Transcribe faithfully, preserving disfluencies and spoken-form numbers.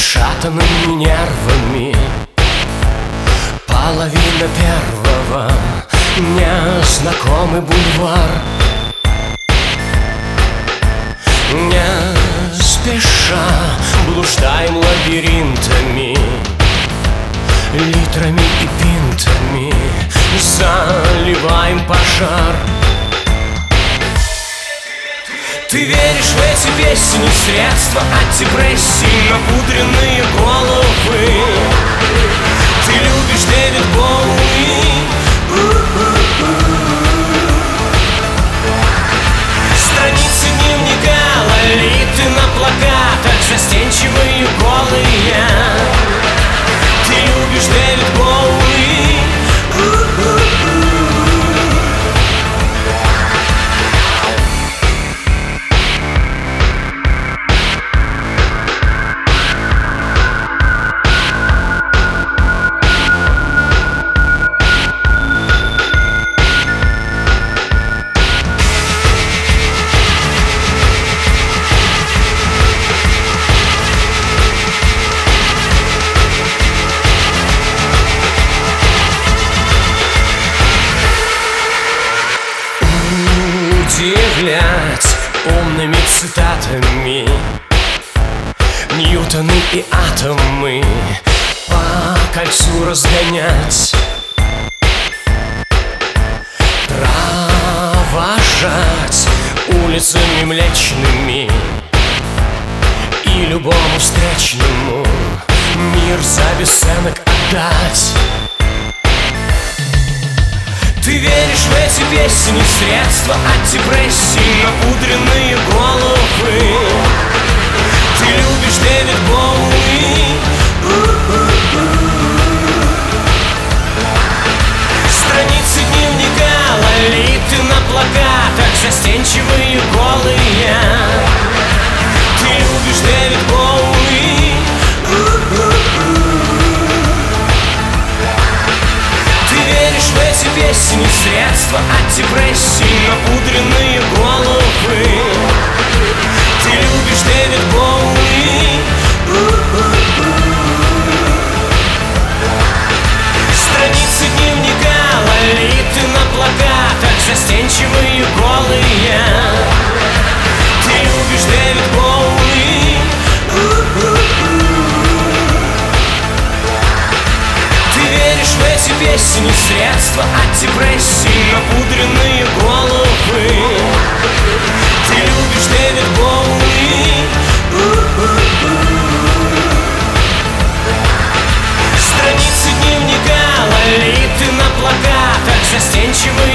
расшатанными нервами. Половина первого, незнакомый бульвар. Не спеша блуждаем лабиринтами, литрами и пинтами заливаем пожар. Ты веришь в эти песни, средства от депрессии, напудренные головы. Ты любишь Дэвид Боуи. Страницы дневника, лолиты на плакатах, застенчивые голые. Ты любишь Дэвид Боуи. Удивлять умными цитатами Ньютоны и атомы по кольцу разгонять, провожать улицами млечными и любому встречному мир за бесценок отдать. Ты веришь в эти песни, средства от депрессии, напудренные головы. Ты любишь Дэвид Боуи. Страницы дневника, лолиты на плакатах, застенчивые голые. Ты любишь Дэвид Боуи. Ты веришь в эти песни, средства от депрессии, напудренные головы. Ты любишь Дэвид Боуи. Страницы дневника, лолиты на плакатах, застенчивые голые. Ты любишь Дэвид Боуи. Ты веришь в эти песни, средства от депрессии, напудренные головы. Ты любишь Дэвид Боуи. Страницы дневника, лолиты на плакатах, застенчивые